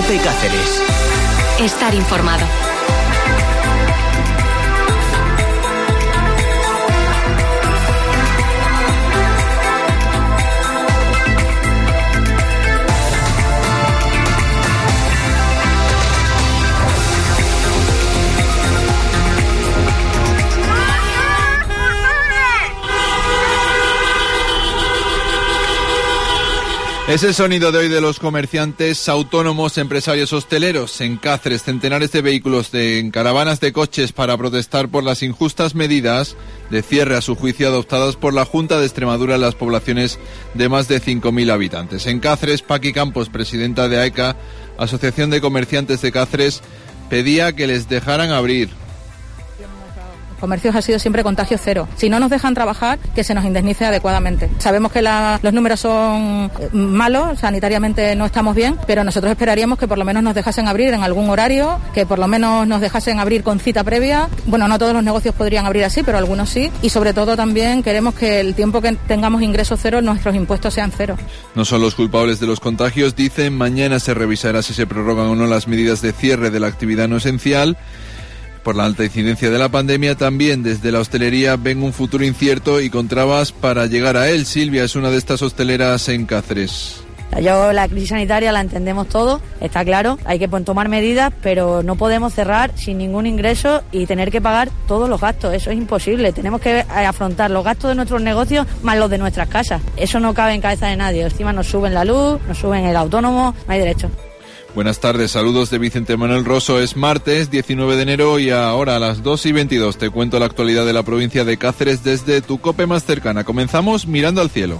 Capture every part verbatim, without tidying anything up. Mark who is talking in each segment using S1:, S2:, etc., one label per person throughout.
S1: COPE Cáceres.
S2: Estar informado.
S3: Es el sonido de hoy de los comerciantes autónomos, empresarios hosteleros. En Cáceres, centenares de vehículos de, en caravanas de coches para protestar por las injustas medidas de cierre, a su juicio, adoptadas por la Junta de Extremadura en las poblaciones de más de cinco mil habitantes. En Cáceres, Paqui Campos, presidenta de AECA, Asociación de Comerciantes de Cáceres, pedía que les dejaran abrir.
S4: Comercios ha sido siempre contagio cero. Si no nos dejan trabajar, que se nos indemnice adecuadamente. Sabemos que la, los números son malos, sanitariamente no estamos bien, pero nosotros esperaríamos que por lo menos nos dejasen abrir en algún horario, que por lo menos nos dejasen abrir con cita previa. Bueno, no todos los negocios podrían abrir así, pero algunos sí. Y sobre todo también queremos que el tiempo que tengamos ingresos cero, nuestros impuestos sean cero.
S3: No son los culpables de los contagios, dicen. Mañana se revisará si se prorrogan o no las medidas de cierre de la actividad no esencial. Por la alta incidencia de la pandemia, también desde la hostelería ven un futuro incierto y con trabas para llegar a él. Silvia es una de estas hosteleras en Cáceres.
S5: Yo la crisis sanitaria la entendemos todo, está claro, hay que tomar medidas, pero no podemos cerrar sin ningún ingreso y tener que pagar todos los gastos, eso es imposible. Tenemos que afrontar los gastos de nuestros negocios más los de nuestras casas. Eso no cabe en cabeza de nadie. Encima nos suben la luz, nos suben el autónomo, no hay derecho.
S3: Buenas tardes, saludos de Vicente Manuel Rosso. Es martes diecinueve de enero y ahora a las dos y veintidós te cuento la actualidad de la provincia de Cáceres desde tu COPE más cercana. Comenzamos mirando al cielo.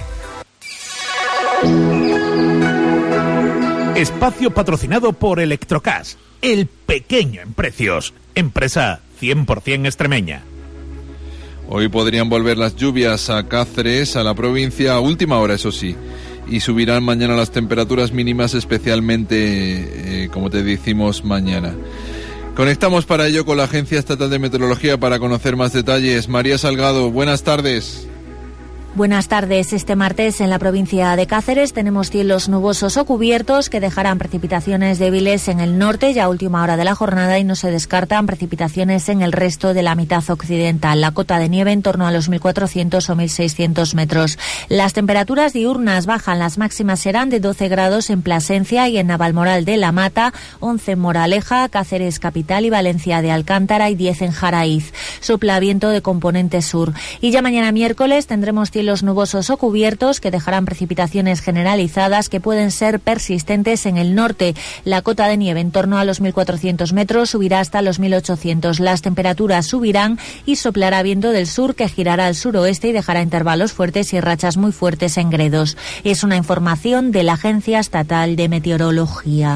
S6: Espacio patrocinado por Electrocas, el pequeño en precios, empresa cien por ciento extremeña.
S3: Hoy podrían volver las lluvias a Cáceres, a la provincia, a última hora, eso sí. Y subirán mañana las temperaturas mínimas, especialmente, eh, como te decimos, mañana. Conectamos para ello con la Agencia Estatal de Meteorología para conocer más detalles. María Salgado, buenas tardes.
S7: Buenas tardes. Este martes en la provincia de Cáceres tenemos cielos nubosos o cubiertos que dejarán precipitaciones débiles en el norte ya a última hora de la jornada y no se descartan precipitaciones en el resto de la mitad occidental. La cota de nieve en torno a los mil cuatrocientos o mil seiscientos metros. Las temperaturas diurnas bajan. Las máximas serán de doce grados en Plasencia y en Navalmoral de la Mata, once en Moraleja, Cáceres capital y Valencia de Alcántara y diez en Jaraiz. Sopla viento de componente sur. Y ya mañana miércoles tendremos cielos nubosos o cubiertos que dejarán precipitaciones generalizadas que pueden ser persistentes en el norte. La cota de nieve en torno a los mil cuatrocientos metros subirá hasta los mil ochocientos. Las temperaturas subirán y soplará viento del sur que girará al suroeste y dejará intervalos fuertes y rachas muy fuertes en Gredos. Es una información de la Agencia Estatal de Meteorología.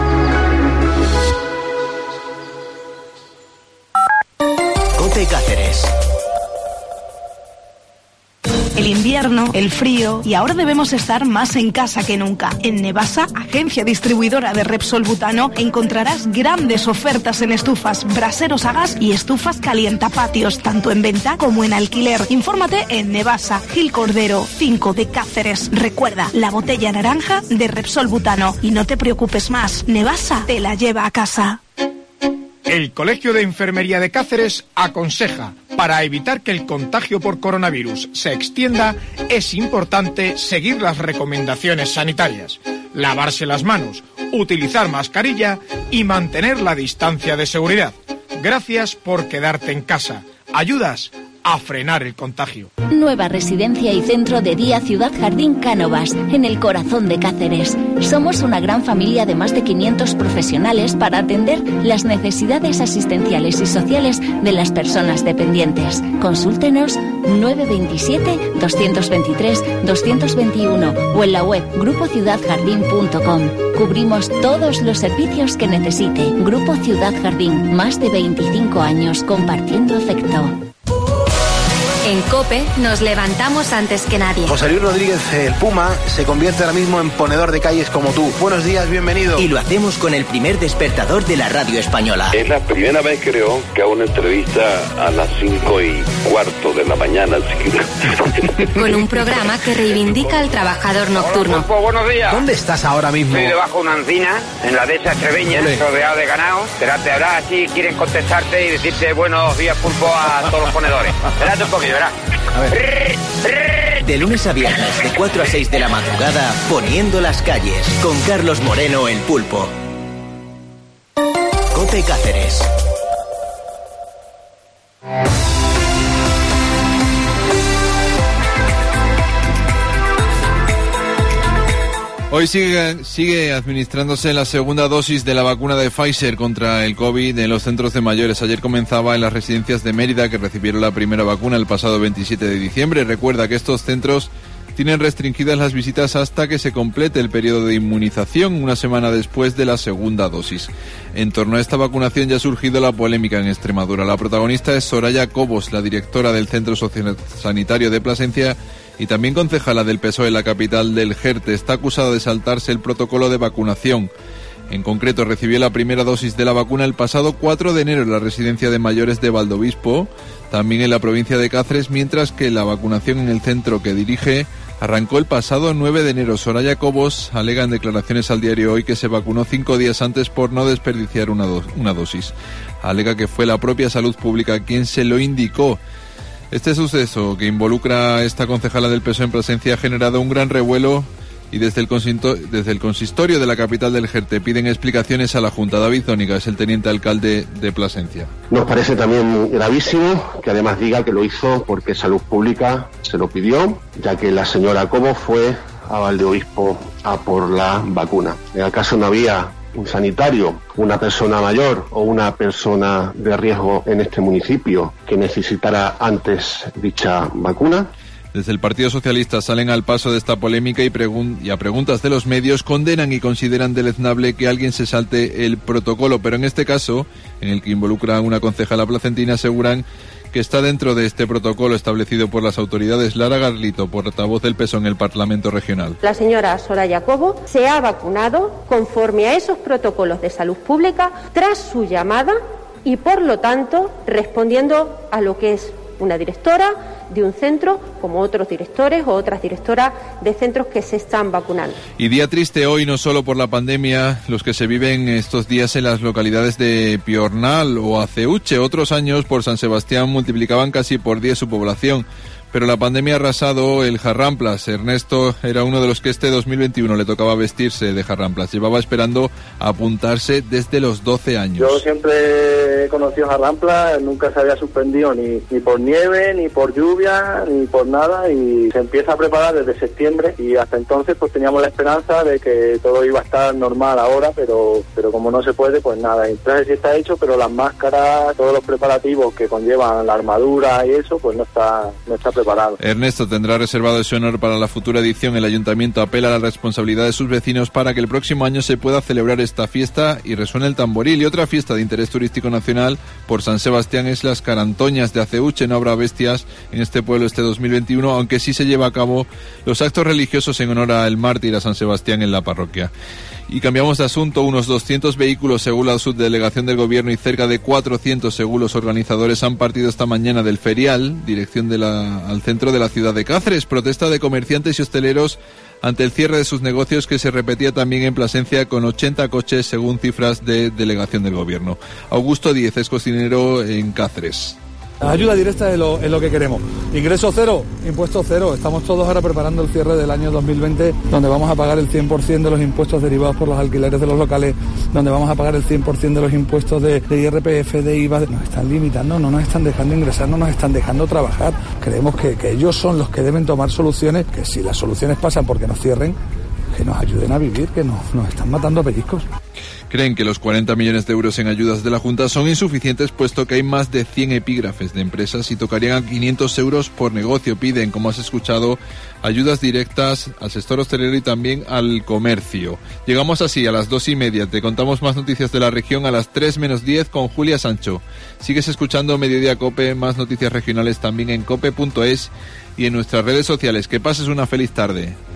S1: COPE Cáceres.
S8: El invierno, el frío y ahora debemos estar más en casa que nunca. En Nevasa, agencia distribuidora de Repsol Butano, encontrarás grandes ofertas en estufas, braseros a gas y estufas calientapatios, tanto en venta como en alquiler. Infórmate en Nevasa, Gil Cordero, cinco de Cáceres. Recuerda, la botella naranja de Repsol Butano. Y no te preocupes más, Nevasa te la lleva a casa.
S9: El Colegio de Enfermería de Cáceres aconseja, para evitar que el contagio por coronavirus se extienda, es importante seguir las recomendaciones sanitarias, lavarse las manos, utilizar mascarilla y mantener la distancia de seguridad. Gracias por quedarte en casa. Ayudas a frenar el contagio.
S10: Nueva residencia y centro de día Ciudad Jardín Cánovas, en el corazón de Cáceres. Somos una gran familia de más de quinientos profesionales para atender las necesidades asistenciales y sociales de las personas dependientes. Consúltenos nueve dos siete, dos dos tres, dos dos uno o en la web grupo ciudad jardín punto com. Cubrimos todos los servicios que necesite. Grupo Ciudad Jardín, más de veinticinco años compartiendo afecto.
S2: En COPE nos levantamos antes que nadie.
S1: José Luis Rodríguez, el Puma, se convierte ahora mismo en ponedor de calles como tú. Buenos días, bienvenido. Y lo hacemos con el primer despertador de la radio española.
S11: Es la primera vez, creo, que hago una entrevista a las cinco y cuarto de la mañana.
S2: Con un programa que reivindica al trabajador nocturno.
S12: Hola, Pulpo, buenos días.
S1: ¿Dónde estás ahora mismo?
S12: Estoy debajo de una encina, en la dehesa Estreveña, rodeado de ganado. Espérate, ahora sí quieren contestarte y decirte buenos días, Pulpo, a todos los ponedores. Espérate un poquito, verás.
S1: A ver. De lunes a viernes, de cuatro a seis de la madrugada, Poniendo las calles, con Carlos Moreno, el Pulpo. COPE Cáceres.
S3: Hoy sigue, sigue administrándose la segunda dosis de la vacuna de Pfizer contra el COVID en los centros de mayores. Ayer comenzaba en las residencias de Mérida, que recibieron la primera vacuna el pasado veintisiete de diciembre. Recuerda que estos centros tienen restringidas las visitas hasta que se complete el periodo de inmunización, una semana después de la segunda dosis. En torno a esta vacunación ya ha surgido la polémica en Extremadura. La protagonista es Soraya Cobos, la directora del Centro Sociosanitario de Plasencia y también concejala del P S O E en la capital del Jerte. Está acusada de saltarse el protocolo de vacunación. En concreto, recibió la primera dosis de la vacuna el pasado cuatro de enero en la residencia de mayores de Valdobispo, también en la provincia de Cáceres, mientras que la vacunación en el centro que dirige arrancó el pasado nueve de enero. Soraya Cobos alega en declaraciones al diario Hoy que se vacunó cinco días antes por no desperdiciar una, do- una dosis. Alega que fue la propia Salud Pública quien se lo indicó. Este suceso, que involucra a esta concejala del P S O E en Plasencia, ha generado un gran revuelo y desde el, desde el consistorio de la capital del Jerte piden explicaciones a la Junta. David Zónica es el teniente alcalde de Plasencia.
S13: Nos parece también gravísimo que además diga que lo hizo porque Salud Pública se lo pidió, ya que la señora Cobos fue a Valdeobispo a por la vacuna. En el caso no había un sanitario, una persona mayor o una persona de riesgo en este municipio que necesitara antes dicha vacuna.
S3: Desde el Partido Socialista salen al paso de esta polémica y, pregun- y a preguntas de los medios condenan y consideran deleznable que alguien se salte el protocolo, pero en este caso, en el que involucra a una concejala placentina, aseguran que está dentro de este protocolo establecido por las autoridades. Lara Garlito, portavoz del P S O E en el Parlamento Regional.
S14: La señora Soraya Cobos se ha vacunado conforme a esos protocolos de salud pública tras su llamada y, por lo tanto, respondiendo a lo que es una directora de un centro, como otros directores o otras directoras de centros que se están vacunando.
S3: Y día triste hoy, no solo por la pandemia, los que se viven estos días en las localidades de Piornal o Aceuche. Otros años por San Sebastián multiplicaban casi por diez su población. Pero la pandemia ha arrasado el Jarramplas. Ernesto era uno de los que este dos mil veintiuno le tocaba vestirse de Jarramplas. Llevaba esperando a apuntarse desde los doce años.
S15: Yo siempre he conocido Jarramplas, nunca se había suspendido ni, ni por nieve, ni por lluvia, ni por nada, y se empieza a preparar desde septiembre, y hasta entonces pues teníamos la esperanza de que todo iba a estar normal ahora, pero pero como no se puede, pues nada. Entonces sí está hecho, pero las máscaras, todos los preparativos que conllevan la armadura y eso, pues no está, no está preparado.
S3: Ernesto tendrá reservado ese honor para la futura edición. El ayuntamiento apela a la responsabilidad de sus vecinos para que el próximo año se pueda celebrar esta fiesta y resuene el tamboril. Y otra fiesta de interés turístico nacional por San Sebastián es las Carantoñas de Aceuche. No habrá bestias en este pueblo este dos mil veintiuno, aunque sí se lleva a cabo los actos religiosos en honor al mártir a San Sebastián en la parroquia. Y cambiamos de asunto. Unos doscientos vehículos, según la subdelegación del Gobierno, y cerca de cuatrocientos según los organizadores, han partido esta mañana del ferial, dirección de la, al centro de la ciudad de Cáceres. Protesta de comerciantes y hosteleros ante el cierre de sus negocios, que se repetía también en Plasencia con ochenta coches, según cifras de delegación del Gobierno. Augusto Díez es cocinero en Cáceres.
S16: Ayuda directa es lo, es lo que queremos. Ingreso cero, impuesto cero. Estamos todos ahora preparando el cierre del año dos mil veinte, donde vamos a pagar el cien por ciento de los impuestos derivados por los alquileres de los locales, donde vamos a pagar el cien por ciento de los impuestos de, de I R P F, de I V A. Nos están limitando, no nos están dejando ingresar, no nos están dejando trabajar. Creemos que, que ellos son los que deben tomar soluciones, que si las soluciones pasan porque nos cierren, que nos ayuden a vivir, que nos, nos están matando a pellizcos.
S3: Creen que los cuarenta millones de euros en ayudas de la Junta son insuficientes, puesto que hay más de cien epígrafes de empresas y tocarían a quinientos euros por negocio. Piden, como has escuchado, ayudas directas al sector hostelero y también al comercio. Llegamos así a las dos y media. Te contamos más noticias de la región a las tres menos diez con Julia Sancho. Sigues escuchando Mediodía COPE, más noticias regionales también en cope punto es y en nuestras redes sociales. Que pases una feliz tarde.